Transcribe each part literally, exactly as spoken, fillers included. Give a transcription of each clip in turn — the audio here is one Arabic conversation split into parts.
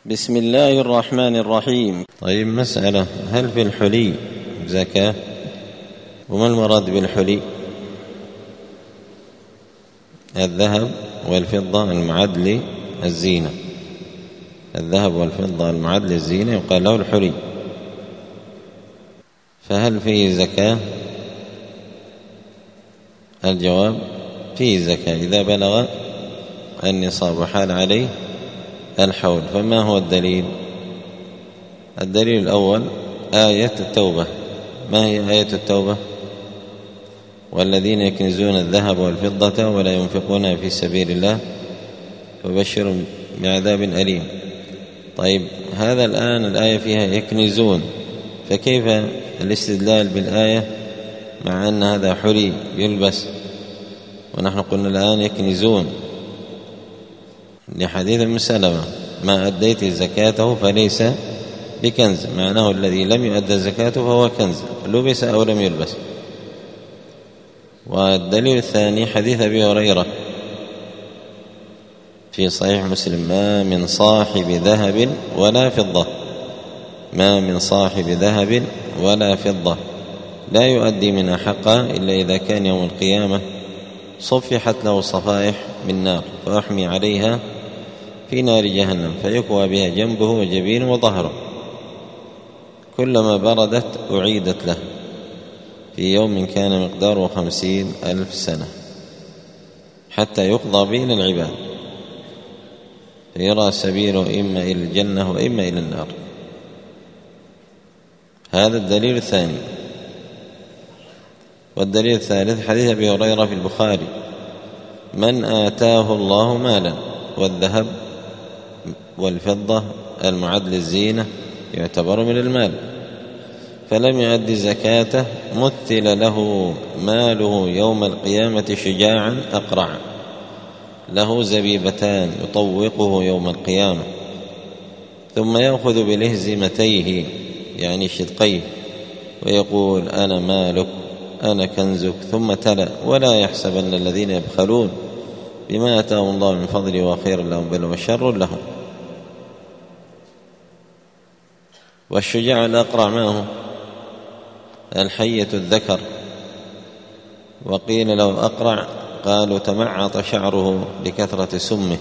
بسم الله الرحمن الرحيم. طيب، مسألة: هل في الحلي زكاة؟ وما المراد بالحلي؟ الذهب والفضة المعد للزينة. الذهب والفضة المعد للزينة يقال له الحلي. فهل فيه زكاة؟ الجواب: فيه زكاة إذا بلغ النصاب وحال عليه الحول. فما هو الدليل؟ الدليل الأول آية التوبة. ما هي آية التوبة؟ والذين يكنزون الذهب والفضة ولا ينفقونها في سبيل الله فبشرهم بعذاب أليم. طيب، هذا الآن الآية فيها يكنزون، فكيف الاستدلال بالآية مع أن هذا حلي يلبس ونحن قلنا الآن يكنزون؟ لحديث ام سلمة: ما أديت زكاته فليس بكنز، معناه الذي لم يؤد زكاته فهو كنز، لبس أو لم يلبس. والدليل الثاني حديث أبي هريرة في صحيح مسلم: ما من صاحب ذهب ولا فضة ما من صاحب ذهب ولا فضة لا يؤدي منها حقا إلا إذا كان يوم القيامة صفحت له صفائح من نار فأحمي عليها في نار جهنم فيكوى بها جنبه وجبينه وظهره، كلما بردت أعيدت له في يوم كان مقداره خمسين ألف سنة حتى يقضى به للعباد فيرى سبيله إما إلى الجنة وإما إلى النار. هذا الدليل الثاني. والدليل الثالث حديث أبي هريرة في البخاري: من آتاه الله مالا، والذهب والفضة المعد للزينة يعتبر من المال، فلم يؤد زكاته مثل له ماله يوم القيامة شجاعا أقرع له زبيبتان يطوقه يوم القيامة ثم يأخذ بلهزمتيه يعني شدقيه ويقول: أنا مالك أنا كنزك. ثم تلا: ولا يحسبن الذين يبخلون بما آتاهم الله من فضله وخير لهم بل وشر لهم. والشجاع الأقرع معه الحية الذكر، وقيل له أقرع قالوا تمعط شعره لكثرة سمه.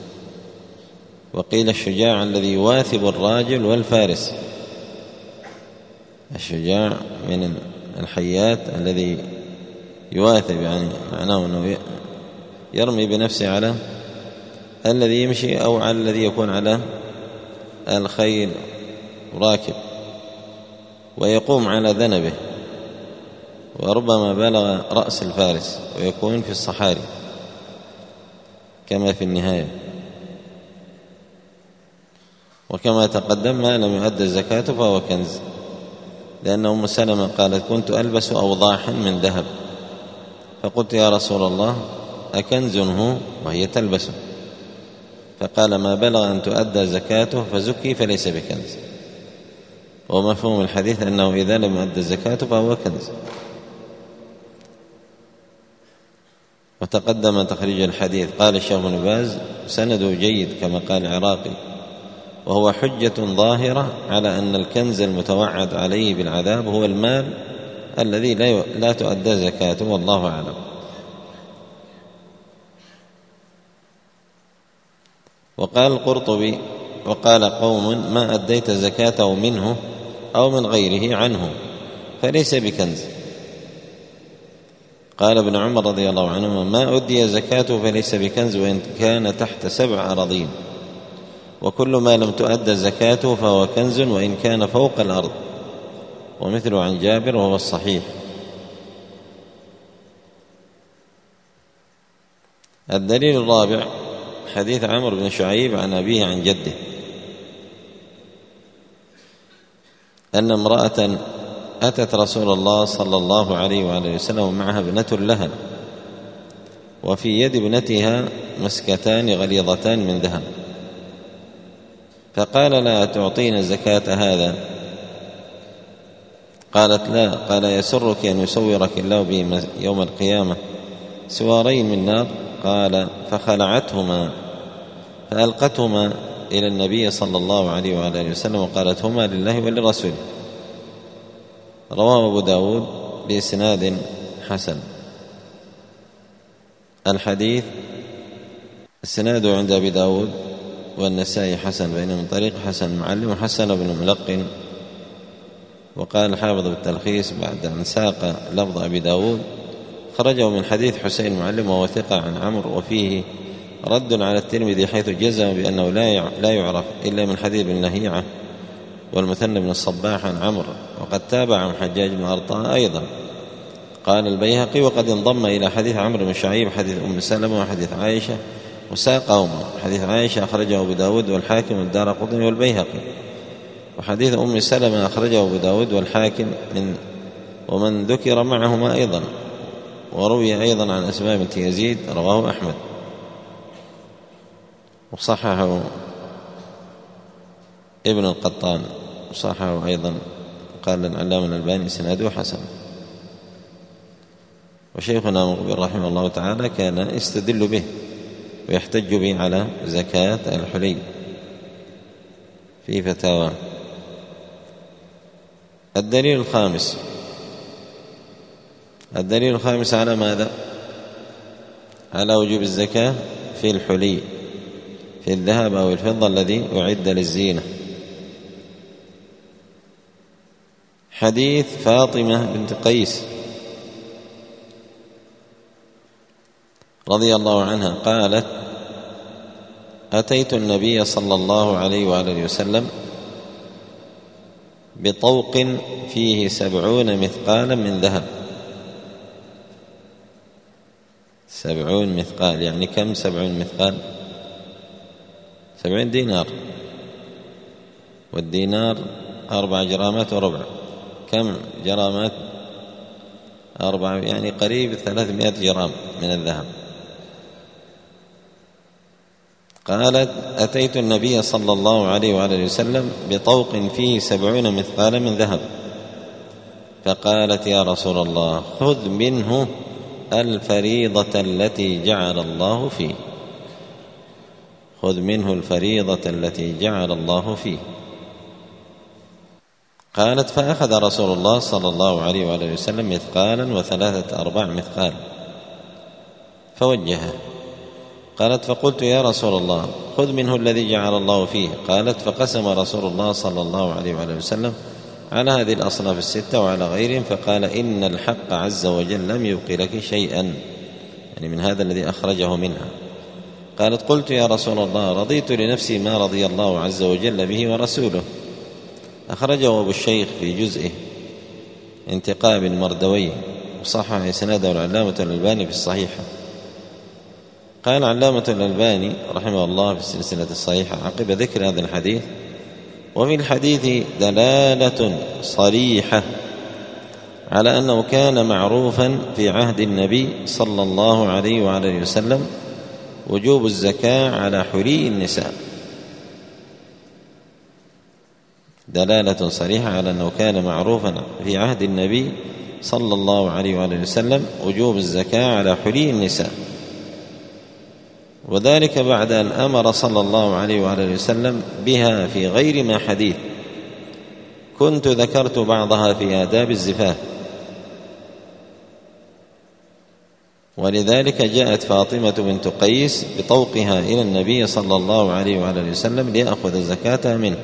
وقيل الشجاع الذي يواثب الراجل والفارس. الشجاع من الحيات الذي يواثب، يعني معناه أنه يرمي بنفسه على الذي يمشي أو على الذي يكون على الخيل راكب ويقوم على ذنبه، وربما بلغ رأس الفارس ويكون في الصحاري كما في النهاية. وكما تقدم ما لم يؤد زكاته فهو كنز، لأن أم سلمة قالت: كنت ألبس أوضاحا من ذهب فقلت: يا رسول الله أكنز هو؟ وهي تلبسه. فقال: ما بلغ أن تؤدى زكاته فزكي فليس بكنز. ومفهوم الحديث أنه إذا لم يؤد زكاته فهو كنز. وتقدم تخريج الحديث. قال الشيخ ابن باز: سنده جيد كما قال العراقي، وهو حجة ظاهرة على أن الكنز المتوعد عليه بالعذاب هو المال الذي لا تؤدى زكاته، والله أعلم. وقال القرطبي: وقال قوم: ما أديت زكاته منه أو من غيره عنه فليس بكنز. قال ابن عمر رضي الله عنهما: ما أدي زكاته فليس بكنز وإن كان تحت سبع أراضين، وكل ما لم تؤد زكاته فهو كنز وإن كان فوق الأرض. ومثله عن جابر وهو الصحيح. الدليل الرابع حديث عمرو بن شعيب عن أبيه عن جده أن امرأة أتت رسول الله صلى الله عليه وآله وسلم معها ابنة لها، وفي يد ابنتها مسكتان غليظتان من ذهب، فقال: لا تعطين زكاة هذا؟ قالت: لا. قال: يسرك أن يسورك الله به يوم القيامة سوارين من نار؟ قال: فخلعتهما فألقتهما إلى النبي صلى الله عليه وآله وسلم وقالت هما لله ولرسوله. رواه أبو داود بإسناد حسن. الحديث السناد عند أبي داود والنسائي حسن، بين من طريق حسن المعلم وحسن بن ملقن. وقال الحافظ بالتلخيص بعد أن ساق لفظ أبي داود: خرجه من حديث حسين المعلم وهو ثقة عن عمرو، وفيه رد على الترمذي حيث جزم بأنه لا يعرف إلا من حديث بن لهيعة والمثنى بن الصباح عن عمرو، وقد تابع عن حجاج بن أرطاء أيضا. قال البيهقي: وقد انضم إلى حديث عمرو بن شعيب حديث أم سلمة وحديث عائشة وساقهما. حديث عائشة أخرجه أبو داود والحاكم والدارقطني والبيهقي، وحديث أم سلمة أخرجه أبو داود والحاكم من ومن ذكر معهما أيضا. وروي أيضا عن أسماء بنت يزيد رواه أحمد وصححه ابن القطان، وصححه أيضا قال العلامة الألباني سنده حسن. وشيخنا مقبل رحمه الله تعالى كان يستدل به ويحتج به على زكاة الحلي في فتاوى. الدليل الخامس الدليل الخامس على ماذا؟ على وجوب الزكاة في الحلي، في الذهب أو الفضة الذي أعد للزينة. حديث فاطمة بنت قيس رضي الله عنها قالت: أتيت النبي صلى الله عليه وآله وسلم بطوق فيه سبعون مثقالا من ذهب. سبعون مثقال يعني كم؟ سبعون مثقال سبعين دينار، والدينار أربع جرامات وربع. كم جرامات؟ أربع، يعني قريب ثلاثمائة جرام من الذهب. قالت: أتيت النبي صلى الله عليه وآله وسلم بطوق فيه سبعون مثقالا من ذهب، فقالت: يا رسول الله خذ منه الفريضة التي جعل الله فيه، خذ منه الفريضة التي جعل الله فيه. قالت: فأخذ رسول الله صلى الله عليه وآله وسلم مثقالا وثلاثة أرباع مثقال فوجهه. قالت: فقلت: يا رسول الله خذ منه الذي جعل الله فيه. قالت: فقسم رسول الله صلى الله عليه وآله وسلم على هذه الأصناف الستة وعلى غيرهم، فقال: إن الحق عز وجل لم يبق لك شيئا، يعني من هذا الذي أخرجه منها. قالت: قلت: يا رسول الله رضيت لنفسي ما رضي الله عز وجل به ورسوله. أخرجه أبو الشيخ في جزئه انتقاب المردوي، وصحح إسناده العلامة الألباني في الصحيحة. قال علامة الألباني رحمه الله في السلسلة الصحيحة عقب ذكر هذا الحديث: وفي الحديث دلالة صريحة على أنه كان معروفا في عهد النبي صلى الله عليه وآله وسلم وجوب الزكاة على حلي النساء. دلالة صريحة على أنه كان معروفا في عهد النبي صلى الله عليه وآله وسلم وجوب الزكاة على حلي النساء، وذلك بعد أن أمر صلى الله عليه وآله وسلم بها في غير ما حديث كنت ذكرت بعضها في آداب الزفاف. ولذلك جاءت فاطمة بنت قيس بطوقها إلى النبي صلى الله عليه وآله وسلم ليأخذ زكاتها منه.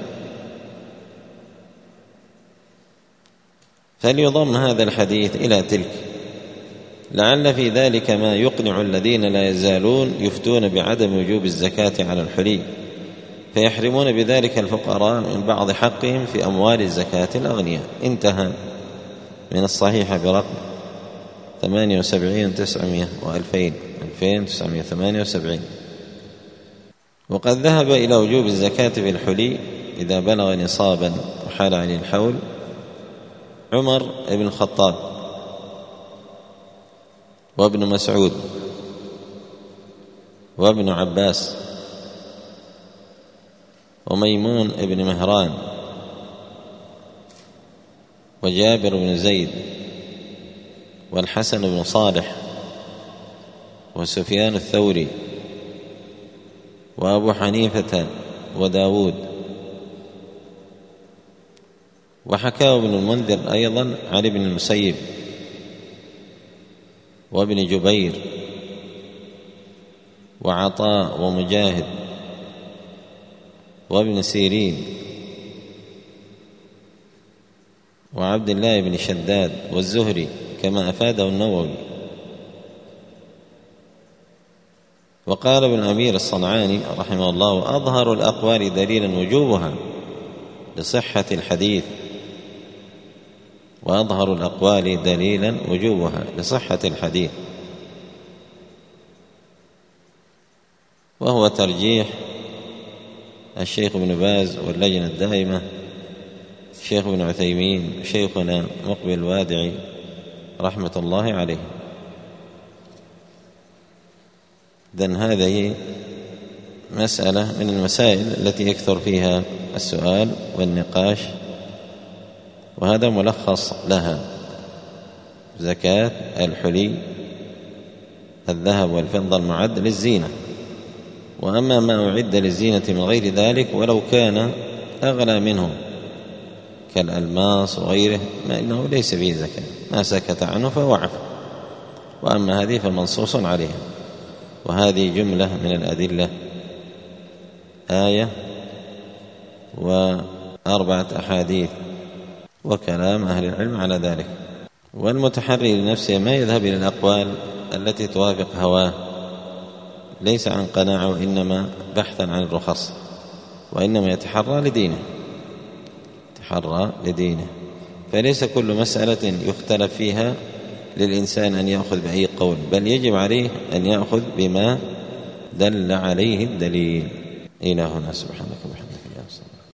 فليضم هذا الحديث إلى تلك، لعل في ذلك ما يقنع الذين لا يزالون يفتون بعدم وجوب الزكاة على الحلي، فيحرمون بذلك الفقراء من بعض حقهم في أموال الزكاة الأغنياء. انتهى من الصحيحة برقم ثمانية وسبعين تسعمائة وألفين ألفين وتسعمائة وثمانية وسبعين. وقد ذهب إلى وجوب الزكاة في الحلي إذا بلغ نصابا وحال عليه الحول عمر بن الخطاب وابن مسعود وابن عباس وميمون بن مهران وجابر بن زيد والحسن بن صالح وسفيان الثوري وأبو حنيفة وداود. وحكاه ابن المنذر أيضا عن ابن المسيب وابن جبير وعطاء ومجاهد وابن سيرين وعبد الله بن شداد والزهري كما أفاده النووي. وقال ابن أمير الصنعاني رحمه الله: أظهر الأقوال دليلا وجوبها لصحة الحديث، وأظهر الأقوال دليلا وجوبها لصحة الحديث، وهو ترجيح الشيخ ابن باز واللجنة الدائمة الشيخ ابن عثيمين وشيخنا مقبل الوادعي رحمة الله عليه. إذن هذه مسألة من المسائل التي يكثر فيها السؤال والنقاش، وهذا ملخص لها: زكاة الحلي الذهب والفضة المعد للزينة. وأما ما أعد للزينة من غير ذلك ولو كان أغلى منه كالألماس وغيره ما إنه ليس فيه زكاة، ما سكت عنه فهو عفو. وأما هذه فمنصوص عليها. وهذه جملة من الأدلة: آية وأربعة أحاديث وكلام أهل العلم على ذلك. والمتحري لنفسه ما يذهب إلى الأقوال التي توافق هواه، ليس عن قناعة وإنما بحثا عن الرخص، وإنما يتحرى لدينه يتحرى لدينه فليس كل مسألة يختلف فيها للإنسان أن يأخذ بأي قول، بل يجب عليه أن يأخذ بما دل عليه الدليل. إلى هنا، سبحانك وبحمدك.